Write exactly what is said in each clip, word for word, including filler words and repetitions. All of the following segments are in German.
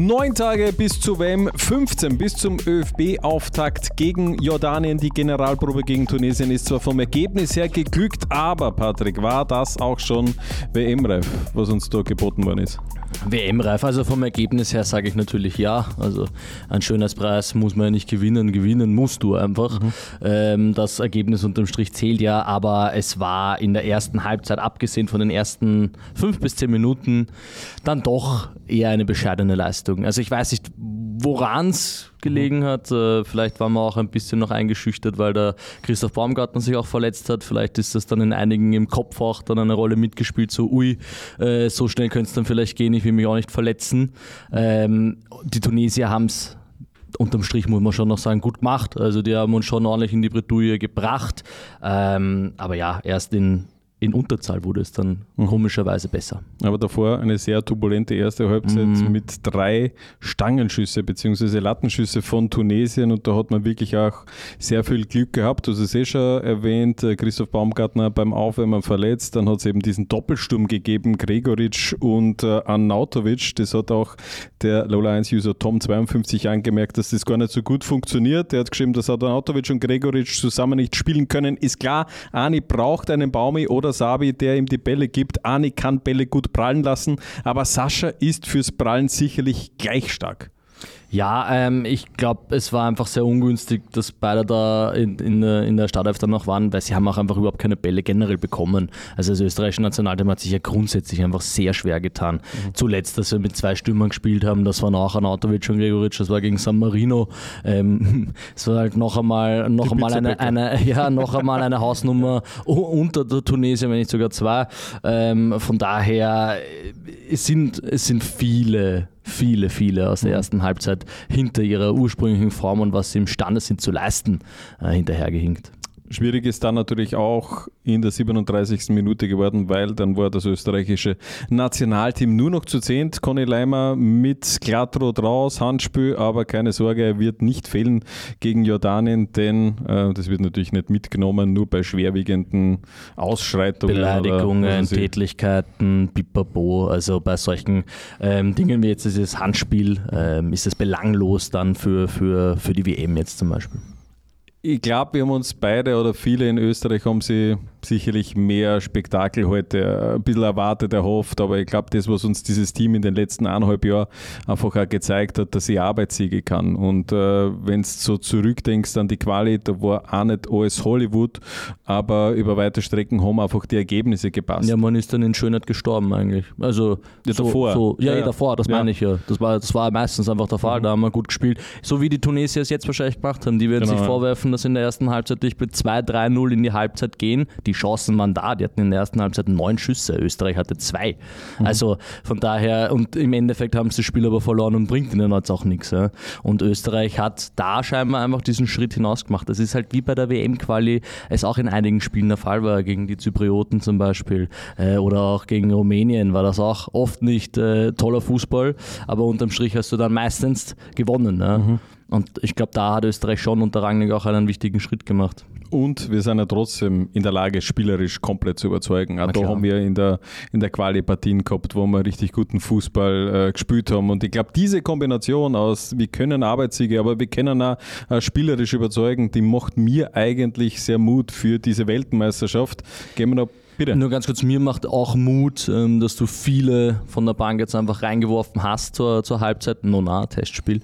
Neun Tage bis zur W M, fünfzehn bis zum Ö F B-Auftakt gegen Jordanien. Die Generalprobe gegen Tunesien ist zwar vom Ergebnis her geglückt, aber Patrick, war das auch schon W M-reif, was uns da geboten worden ist? W M-reif, also vom Ergebnis her sage ich natürlich ja. Also ein Schönheitspreis muss man ja nicht gewinnen, gewinnen musst du einfach. Mhm. Ähm, das Ergebnis unterm Strich zählt ja, aber es war in der ersten Halbzeit, abgesehen von den ersten fünf bis zehn Minuten, dann doch eher eine bescheidene Leistung. Also ich weiß nicht, woran es gelegen hat. Äh, vielleicht war man auch ein bisschen noch eingeschüchtert, weil der Christoph Baumgartner sich auch verletzt hat. Vielleicht ist das dann in einigen im Kopf auch dann eine Rolle mitgespielt, so ui, äh, so schnell könnte es dann vielleicht gehen, ich will mich auch nicht verletzen. Ähm, die Tunesier haben es unterm Strich, muss man schon noch sagen, gut gemacht. Also die haben uns schon ordentlich in die Bredouille gebracht. Ähm, aber ja, erst in In Unterzahl wurde es dann mhm. komischerweise besser. Aber davor eine sehr turbulente erste Halbzeit mhm. mit drei Stangenschüsse bzw. Lattenschüsse von Tunesien und da hat man wirklich auch sehr viel Glück gehabt. Du hast es eh schon erwähnt, Christoph Baumgartner beim Aufwärmen verletzt, dann hat es eben diesen Doppelsturm gegeben, Gregoritsch und äh, Arnautovic. Das hat auch der Lola eins User Tom zweiundfünfzig angemerkt, dass das gar nicht so gut funktioniert. Er hat geschrieben, dass Arnautovic und Gregoritsch zusammen nicht spielen können. Ist klar, Ani braucht einen Baumi oder Sabi, der ihm die Bälle gibt. Ani kann Bälle gut prallen lassen, aber Sascha ist fürs Prallen sicherlich gleich stark. Ja, ähm, ich glaube, es war einfach sehr ungünstig, dass beide da in, in, in der Startelf dann noch waren, weil sie haben auch einfach überhaupt keine Bälle generell bekommen. Also das österreichische Nationalteam hat sich ja grundsätzlich einfach sehr schwer getan. Mhm. Zuletzt, dass wir mit zwei Stürmern gespielt haben, das waren auch Arnautovic und Gregoritsch, das war gegen San Marino. Ähm, es war halt noch einmal, noch einmal eine, eine, ja, noch einmal eine Hausnummer unter der Tunesien, wenn nicht sogar zwei. Ähm, von daher, es sind, es sind viele viele, viele aus der ersten Halbzeit hinter ihrer ursprünglichen Form und was sie imstande sind zu leisten, äh, hinterhergehinkt. Schwierig ist dann natürlich auch in der siebenunddreißigsten Minute geworden, weil dann war das österreichische Nationalteam nur noch zu zehnt. Conny Leimer mit Glattrot raus, Handspiel, aber keine Sorge, er wird nicht fehlen gegen Jordanien, denn äh, das wird natürlich nicht mitgenommen, nur bei schwerwiegenden Ausschreitungen. Beleidigungen, Tätlichkeiten, Pipapo, also bei solchen ähm, Dingen wie jetzt dieses Handspiel ähm, ist es belanglos dann für, für, für die W M jetzt zum Beispiel. Ich glaube, wir haben uns beide oder viele in Österreich haben sie sicherlich mehr Spektakel heute ein bisschen erwartet, erhofft, aber ich glaube, das, was uns dieses Team in den letzten eineinhalb Jahren einfach auch gezeigt hat, dass sie Arbeitssiege kann und äh, wenn du so zurückdenkst an die Quali, da war auch nicht alles Hollywood, aber über weite Strecken haben einfach die Ergebnisse gepasst. Ja, man ist dann in Schönheit gestorben eigentlich. Also ja, so, davor. So, ja, ja, ja, davor, das ja. meine ich ja. Das war, das war meistens einfach der Fall, mhm. da haben wir gut gespielt. So wie die Tunesier es jetzt wahrscheinlich gemacht haben, die werden genau, sich vorwerfen, dass in der ersten Halbzeit durch mit zwei drei null in die Halbzeit gehen. Die Chancen waren da, die hatten in der ersten Halbzeit neun Schüsse, Österreich hatte zwei. Mhm. Also von daher, und im Endeffekt haben sie das Spiel aber verloren und bringt ihnen jetzt auch nichts. Ja. Und Österreich hat da scheinbar einfach diesen Schritt hinaus gemacht. Das ist halt wie bei der W M-Quali, es auch in einigen Spielen der Fall war, gegen die Zyprioten zum Beispiel äh, oder auch gegen Rumänien war das auch oft nicht äh, toller Fußball, aber unterm Strich hast du dann meistens gewonnen. Ja. Mhm. Und ich glaube, da hat Österreich schon unter Rangnick auch einen wichtigen Schritt gemacht. Und wir sind ja trotzdem in der Lage, spielerisch komplett zu überzeugen. Auch da haben wir in der, in der Quali Partien gehabt, wo wir richtig guten Fußball äh, gespielt haben. Und ich glaube, diese Kombination aus, wir können Arbeitssiege, aber wir können auch äh, spielerisch überzeugen, die macht mir eigentlich sehr Mut für diese Weltmeisterschaft. Gehen wir noch bitte. Nur ganz kurz, mir macht auch Mut, dass du viele von der Bank jetzt einfach reingeworfen hast zur, zur Halbzeit, Nona, Testspiel,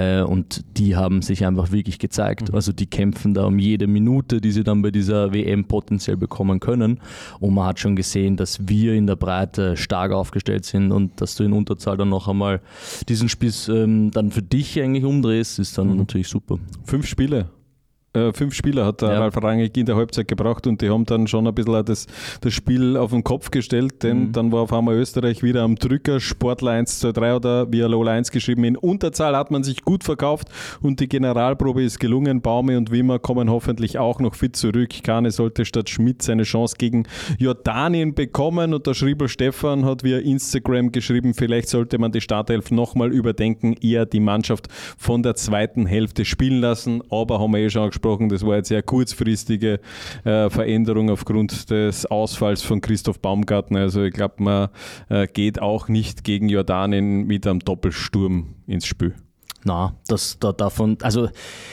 und die haben sich einfach wirklich gezeigt. Mhm. Also die kämpfen da um jede Minute, die sie dann bei dieser W M potenziell bekommen können, und man hat schon gesehen, dass wir in der Breite stark aufgestellt sind und dass du in Unterzahl dann noch einmal diesen Spieß ähm, dann für dich eigentlich umdrehst, ist dann mhm. natürlich super. Fünf Spiele. Fünf Spieler hat der ja. Ralf Rangnick in der Halbzeit gebraucht und die haben dann schon ein bisschen das, das Spiel auf den Kopf gestellt, denn mhm. dann war auf einmal Österreich wieder am Drücker, Sportler eins zwei drei oder via Lola eins geschrieben, in Unterzahl hat man sich gut verkauft und die Generalprobe ist gelungen. Baume und Wimmer kommen hoffentlich auch noch fit zurück. Kane sollte statt Schmidt seine Chance gegen Jordanien bekommen und der Schriebel Stefan hat via Instagram geschrieben, vielleicht sollte man die Startelf nochmal überdenken, eher die Mannschaft von der zweiten Hälfte spielen lassen, aber haben wir eh schon gesprochen, angesprochen, das war jetzt sehr kurzfristige äh, Veränderung aufgrund des Ausfalls von Christoph Baumgartner. Also ich glaube, man äh, geht auch nicht gegen Jordanien mit einem Doppelsturm ins Spiel. Na, das da, davon, also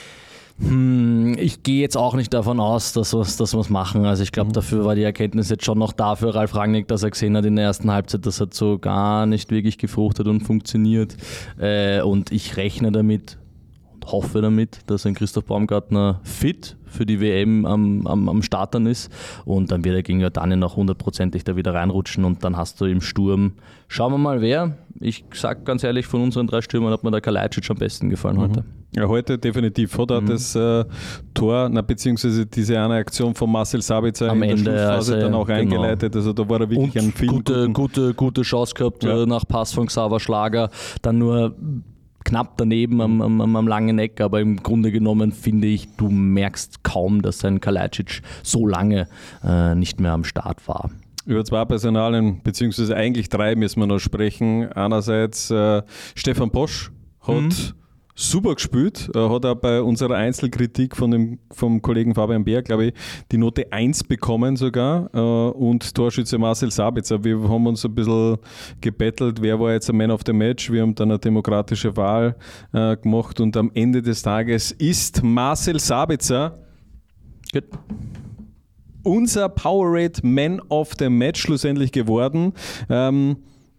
hm, ich gehe jetzt auch nicht davon aus, dass wir es machen. Also ich glaube, mhm. dafür war die Erkenntnis jetzt schon noch da für Ralf Rangnick, dass er gesehen hat in der ersten Halbzeit, das hat so gar nicht wirklich gefruchtet und funktioniert. Äh, und ich rechne damit und hoffe damit, dass ein Christoph Baumgartner fit für die W M am, am, am Start dann ist und dann wird er gegen Jordanien noch hundertprozentig da wieder reinrutschen und dann hast du im Sturm, schauen wir mal wer, ich sag ganz ehrlich, von unseren drei Stürmern hat mir der Kalajdzic am besten gefallen mhm. heute. Ja, heute definitiv. Hat er mhm. das äh, Tor, na, beziehungsweise diese eine Aktion von Marcel Sabitzer am in Ende, der Schlussphase also, dann auch genau. eingeleitet. Also da war er wirklich und ein viel gute, gute, gute Chance gehabt ja. nach Pass von Xaver Schlager, dann nur knapp daneben am, am, am langen Eck, aber im Grunde genommen finde ich, du merkst kaum, dass ein Kalajdzic so lange äh, nicht mehr am Start war. Über zwei Personalien, beziehungsweise eigentlich drei müssen wir noch sprechen. Einerseits äh, Stefan Posch hat mhm. super gespielt, äh, hat auch bei unserer Einzelkritik von dem, vom Kollegen Fabian Bär, glaube ich, die Note eins bekommen sogar äh, und Torschütze Marcel Sabitzer. Wir haben uns ein bisschen gebettelt, wer war jetzt ein Man of the Match. Wir haben dann eine demokratische Wahl äh, gemacht und am Ende des Tages ist Marcel Sabitzer Good. unser Powerade Man of the Match schlussendlich geworden. Ähm,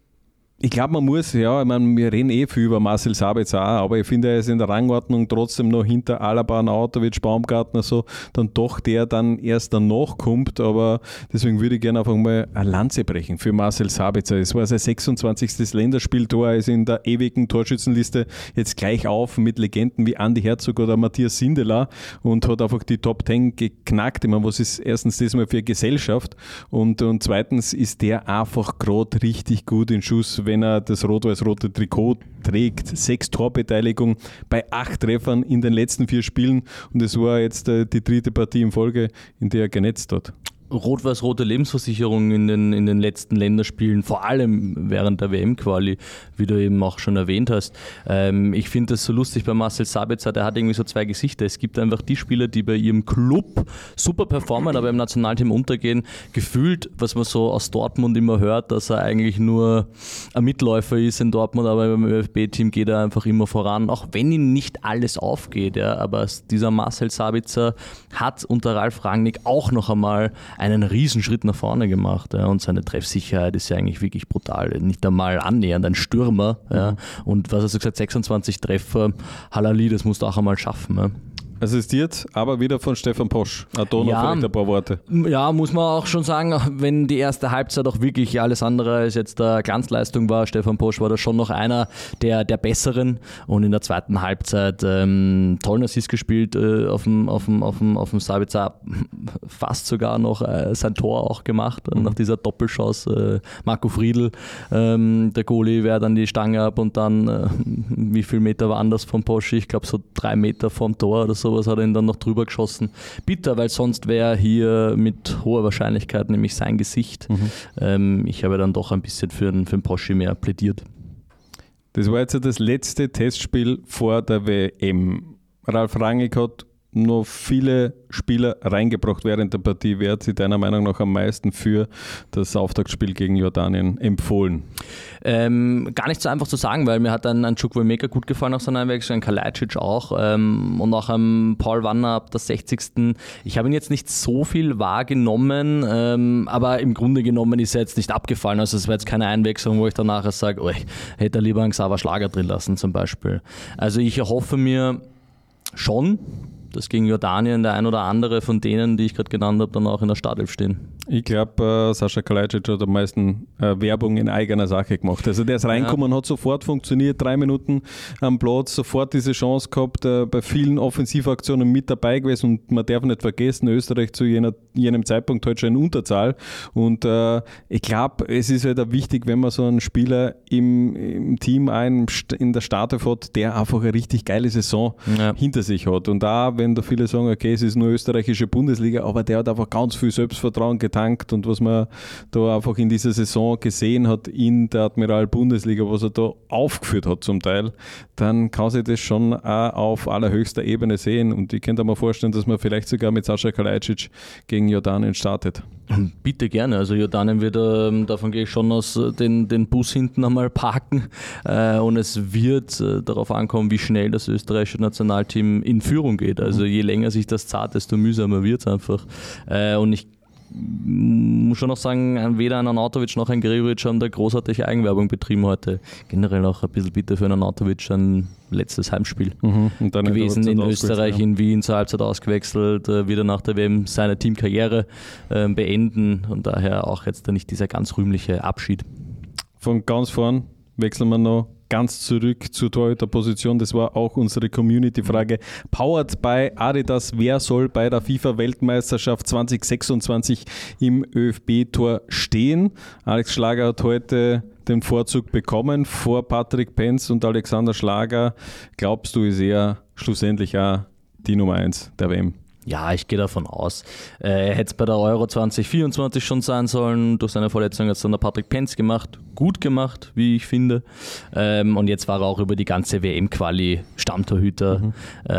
Ich glaube, man muss, ja, ich meine, wir reden eh viel über Marcel Sabitzer auch, aber ich finde, er ist in der Rangordnung trotzdem noch hinter Alaba, Nautovic, Baumgartner, so, dann doch der dann erst danach kommt, aber deswegen würde ich gerne einfach mal eine Lanze brechen für Marcel Sabitzer. Es war sein sechsundzwanzigstes Länderspieltor, er ist in der ewigen Torschützenliste jetzt gleich auf mit Legenden wie Andi Herzog oder Matthias Sindelar und hat einfach die Top zehn geknackt. Ich meine, was ist erstens das mal für eine Gesellschaft und, und zweitens ist der einfach gerade richtig gut in Schuss, wenn er das rot-weiß-rote Trikot trägt. Sechs Torbeteiligung bei acht Treffern in den letzten vier Spielen und es war jetzt äh, die dritte Partie in Folge, in der er genetzt hat. Rot-weiß-rote Lebensversicherung in den, in den letzten Länderspielen, vor allem während der W M-Quali, wie du eben auch schon erwähnt hast. Ähm, ich finde das so lustig bei Marcel Sabitzer, der hat irgendwie so zwei Gesichter. Es gibt einfach die Spieler, die bei ihrem Club super performen, aber im Nationalteam untergehen. Gefühlt, was man so aus Dortmund immer hört, dass er eigentlich nur ein Mitläufer ist in Dortmund, aber beim Ö F B-Team geht er einfach immer voran, auch wenn ihm nicht alles aufgeht. Ja, aber dieser Marcel Sabitzer hat unter Ralf Rangnick auch noch einmal einen Riesenschritt nach vorne gemacht, ja, und seine Treffsicherheit ist ja eigentlich wirklich brutal. Nicht einmal annähernd ein Stürmer. Ja, und was hast du gesagt, sechsundzwanzig Treffer, Halali, das musst du auch einmal schaffen. Ja. Assistiert, aber wieder von Stefan Posch. Adona, ja, vielleicht ein paar Worte. Ja, muss man auch schon sagen, wenn die erste Halbzeit auch wirklich alles andere als jetzt der Glanzleistung war, Stefan Posch war da schon noch einer der, der Besseren und in der zweiten Halbzeit ähm, tollen Assist gespielt äh, auf dem, auf dem, auf dem, auf dem Sabitzer, fast sogar noch äh, sein Tor auch gemacht, mhm. nach dieser Doppelchance. Äh, Marco Friedl, ähm, der Goalie, wehrt dann die Stange ab und dann, äh, wie viel Meter waren das von Posch? Ich glaube so drei Meter vom Tor oder so. Was hat er ihn dann noch drüber geschossen. Bitter, weil sonst wäre hier mit hoher Wahrscheinlichkeit nämlich sein Gesicht. Mhm. Ähm, ich habe dann doch ein bisschen für den, für den Poschi mehr plädiert. Das war jetzt das letzte Testspiel vor der W M. Ralf Rangnick hat noch viele Spieler reingebracht während der Partie. Wer hat sich deiner Meinung nach am meisten für das Auftaktspiel gegen Jordanien empfohlen? Ähm, gar nicht so einfach zu sagen, weil mir hat ein, ein Chukwuemeka gut gefallen nach seiner Einwechslung, ein Kalajdzic auch ähm, und auch ein Paul Wanner ab der sechzigsten Ich habe ihn jetzt nicht so viel wahrgenommen, ähm, aber im Grunde genommen ist er jetzt nicht abgefallen. Also es war jetzt keine Einwechslung, wo ich dann nachher sage, oh, ich hätte lieber einen Xaver Schlager drin lassen zum Beispiel. Also ich erhoffe mir schon, dass gegen Jordanien der ein oder andere von denen, die ich gerade genannt habe, dann auch in der Startelf stehen. Ich glaube, äh, Sascha Kalajdzic hat am meisten äh, Werbung in eigener Sache gemacht. Also der ist reingekommen, ja. hat sofort funktioniert, drei Minuten am Platz, sofort diese Chance gehabt, äh, bei vielen Offensivaktionen mit dabei gewesen und man darf nicht vergessen, Österreich zu jener, jenem Zeitpunkt halt schon in Unterzahl und äh, ich glaube, es ist halt auch wichtig, wenn man so einen Spieler im, im Team ein, in der Startelf hat, der einfach eine richtig geile Saison ja. hinter sich hat und da, wenn da viele sagen, okay, es ist nur österreichische Bundesliga, aber der hat einfach ganz viel Selbstvertrauen gezeigt, getankt und was man da einfach in dieser Saison gesehen hat in der Admiral-Bundesliga, was er da aufgeführt hat zum Teil, dann kann sich das schon auch auf allerhöchster Ebene sehen. Und ich könnte mir vorstellen, dass man vielleicht sogar mit Sascha Kalajdzic gegen Jordanien startet. Bitte gerne. Also Jordanien wird, äh, davon gehe ich schon aus, den, den Bus hinten einmal parken äh, und es wird äh, darauf ankommen, wie schnell das österreichische Nationalteam in Führung geht. Also je länger sich das zahlt, desto mühsamer wird es einfach. Äh, und ich muss schon noch sagen, weder ein Arnautovic noch ein Gregoritsch haben da großartige Eigenwerbung betrieben heute. Generell auch ein bisschen bitte für einen Arnautovic ein letztes Heimspiel mhm. und dann gewesen in Österreich, ja. In Wien zur Halbzeit ausgewechselt, wieder nach der W M seine Teamkarriere äh, beenden und daher auch jetzt nicht dieser ganz rühmliche Abschied. Von ganz vorn wechseln wir noch ganz zurück zur Torhüterposition. Das war auch unsere Community-Frage. Powered by Adidas. Wer soll bei der FIFA-Weltmeisterschaft zwanzig sechsundzwanzig im ÖFB-Tor stehen? Alex Schlager hat heute den Vorzug bekommen vor Patrick Penz und Alexander Schlager. Glaubst du, ist er schlussendlich auch die Nummer eins der W M? Ja, ich gehe davon aus. Er hätte es bei der Euro zwanzig vierundzwanzig schon sein sollen. Durch seine Verletzung hat es dann der Patrick Penz gemacht. Gut gemacht, wie ich finde. Und jetzt war er auch über die ganze W M-Quali Stammtorhüter. Mhm.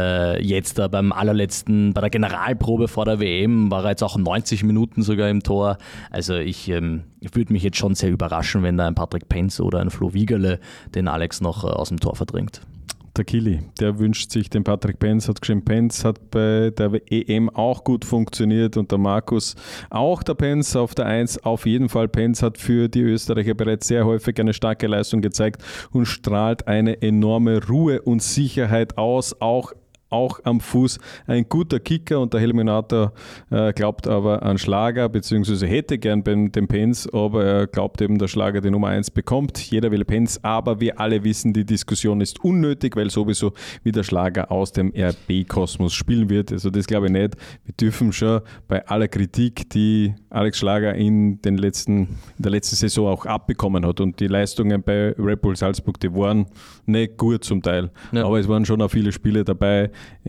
Jetzt beim allerletzten, bei der Generalprobe vor der W M war er jetzt auch neunzig Minuten sogar im Tor. Also ich, ich würde mich jetzt schon sehr überraschen, wenn da ein Patrick Penz oder ein Flo Wiegerle den Alex noch aus dem Tor verdrängt. Der Kili, der wünscht sich den Patrick Penz, hat geschrieben, Penz hat bei der E M auch gut funktioniert und der Markus auch der Penz auf der eins. Auf jeden Fall, Penz hat für die Österreicher bereits sehr häufig eine starke Leistung gezeigt und strahlt eine enorme Ruhe und Sicherheit aus, auch auch am Fuß ein guter Kicker und der Helminator äh, glaubt aber an Schlager, beziehungsweise hätte gern den Penz, aber er glaubt eben, der Schlager die Nummer eins bekommt. Jeder will Penz, aber wir alle wissen, die Diskussion ist unnötig, weil sowieso wieder Schlager aus dem R B-Kosmos spielen wird. Also das glaube ich nicht. Wir dürfen schon bei aller Kritik, die Alex Schlager in, den letzten, in der letzten Saison auch abbekommen hat und die Leistungen bei Red Bull Salzburg, die waren nicht gut zum Teil, ja. Aber es waren schon auch viele Spiele dabei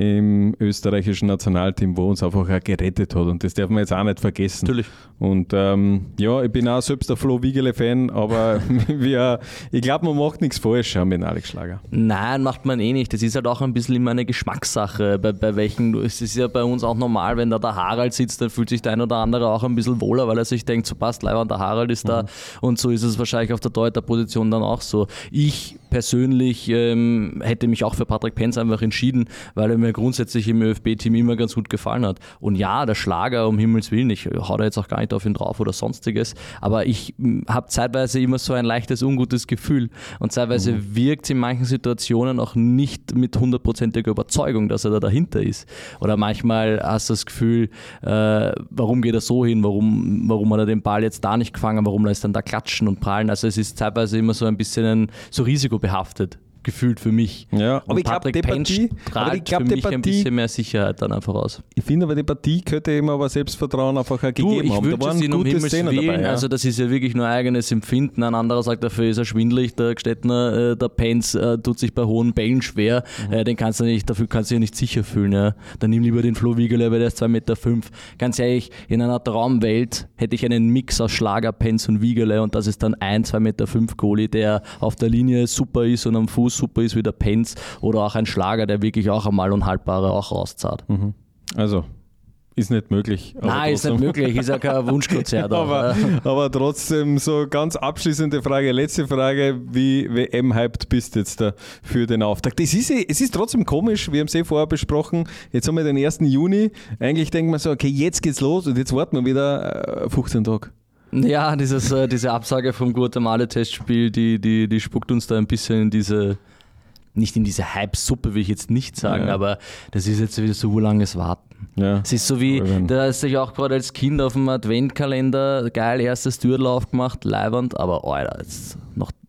im österreichischen Nationalteam, wo uns einfach auch gerettet hat und das darf man jetzt auch nicht vergessen. Natürlich. Und ähm, ja, ich bin auch selbst der Flo Wiegerle-Fan, aber wir, ich glaube, man macht nichts falsch mit Alex Schlager. Nein, macht man eh nicht. Das ist halt auch ein bisschen immer eine Geschmackssache, bei, bei welchen, es ist ja bei uns auch normal, wenn da der Harald sitzt, dann fühlt sich der ein oder andere auch ein bisschen wohler, weil er sich denkt, so passt, Leibwand, der Harald ist da, mhm. Und so ist es wahrscheinlich auf der Torhüter-Position dann auch so. Ich persönlich ähm, hätte mich auch für Patrick Penz einfach entschieden, weil er mir grundsätzlich im ÖFB-Team immer ganz gut gefallen hat. Und ja, der Schlager, um Himmels Willen, ich hau da jetzt auch gar nicht auf ihn drauf oder sonstiges, aber ich habe zeitweise immer so ein leichtes, ungutes Gefühl und zeitweise mhm. wirkt es in manchen Situationen auch nicht mit hundertprozentiger Überzeugung, dass er da dahinter ist. Oder manchmal hast du das Gefühl, äh, warum geht er so hin, warum, warum hat er den Ball jetzt da nicht gefangen, warum lässt er dann da klatschen und prallen. Also es ist teilweise immer so ein bisschen ein, so risikobehaftet gefühlt für mich. Ja, und aber ich glaube, die Partie strahlt ich glaub, für mich Partie, ein bisschen mehr Sicherheit dann einfach aus. Ich finde aber, die Partie könnte ihm aber Selbstvertrauen einfach auch gegeben du, ich haben. Da waren gute um Himmels Szenen dabei. Ja. Also das ist ja wirklich nur eigenes Empfinden. Ein anderer sagt, dafür ist er schwindelig. Der Gstettner, äh, der Penz äh, tut sich bei hohen Bällen schwer. Mhm. Äh, den kannst du nicht, dafür kannst du dich nicht sicher fühlen. Ja. Dann nimm lieber den Flo Wiegerle, weil der ist zwei Meter fünf. Ganz ehrlich, in einer Traumwelt hätte ich einen Mix aus Schlager, Penz und Wiegerle und das ist dann ein zwei Meter fünf Goalie, der auf der Linie super ist und am Fuß super ist wie der Penz. Oder auch ein Schlager, der wirklich auch einmal Unhaltbare auch rauszahlt. Mhm. Also, ist nicht möglich. Nein, ist nicht möglich, ist ja kein Wunschkonzert. aber, aber trotzdem, so ganz abschließende Frage, letzte Frage, wie W M-hyped bist du jetzt da für den Auftakt? Das ist, es ist trotzdem komisch, wir haben es eh vorher besprochen, jetzt haben wir den ersten Juni, eigentlich denkt man so, okay, jetzt geht's los und jetzt warten wir wieder fünfzehn Tage. Ja, dieses, äh, diese Absage vom Guatemala-Testspiel, die, die, die spuckt uns da ein bisschen in diese... Nicht in diese Hype-Suppe, will ich jetzt nicht sagen, ja. Aber das ist jetzt wieder so langes Warten. Ja. Es ist so wie, da hast du dich auch gerade als Kind auf dem Adventkalender geil erstes Türl aufgemacht, leibernd, aber Alter, jetzt noch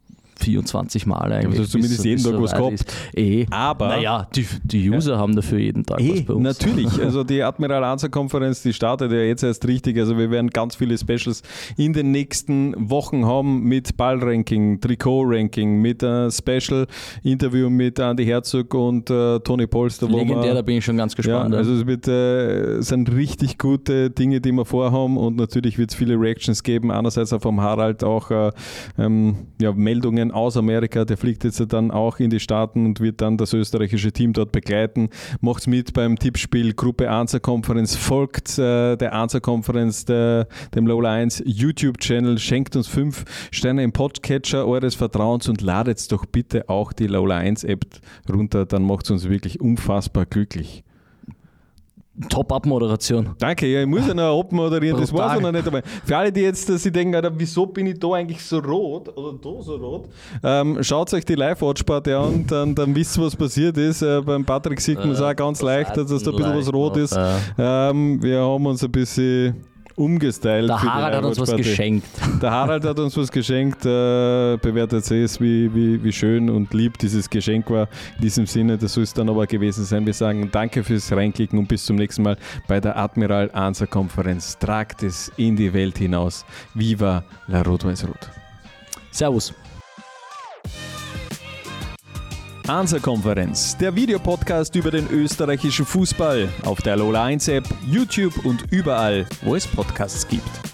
vierundzwanzig Mal eigentlich. Also zumindest jeden Tag was gehabt. Eh. Aber naja, die, die User ja. haben dafür jeden Tag eh, was bei uns. Natürlich, also die Admiral Ansa Konferenz, die startet ja jetzt erst richtig, also wir werden ganz viele Specials in den nächsten Wochen haben mit Ballranking, Trikot-Ranking, mit einem Special-Interview mit Andi Herzog und äh, Toni Polster. Legendär, da bin ich schon ganz gespannt. Ja, also es wird, äh, sind richtig gute Dinge, die wir vorhaben und natürlich wird es viele Reactions geben, einerseits auch vom Harald auch äh, ähm, ja, Meldungen aus Amerika, der fliegt jetzt dann auch in die Staaten und wird dann das österreichische Team dort begleiten, macht mit beim Tippspiel Gruppe Ansa Konferenz, folgt äh, der Ansa Konferenz, der, dem Lola eins YouTube-Channel, schenkt uns fünf Sterne im Podcatcher eures Vertrauens und ladet doch bitte auch die Lola eins App runter, dann macht es uns wirklich unfassbar glücklich. Top-Up-Moderation. Danke, ja, ich muss ja noch abmoderieren, das war es noch nicht. Aber für alle, die jetzt sich denken, Alter, wieso bin ich da eigentlich so rot oder da so rot, ähm, schaut euch die Live-Watch-Party an, dann, dann wisst ihr, was passiert ist. Äh, beim Patrick sieht man es auch ganz leicht, dass da ein bisschen was rot ist. Ähm, wir haben uns ein bisschen umgestylt. Der Harald hat uns was geschenkt. Der Harald hat uns was geschenkt. Äh, bewertet es, wie, wie, wie schön und lieb dieses Geschenk war. In diesem Sinne, das soll es dann aber gewesen sein. Wir sagen danke fürs Reinklicken und bis zum nächsten Mal bei der Admiral Ansa Konferenz. Tragt es in die Welt hinaus. Viva la Rot-Weiß-Rot. Servus. Ansa Konferenz, der Videopodcast über den österreichischen Fußball auf der Lola eins App, YouTube und überall, wo es Podcasts gibt.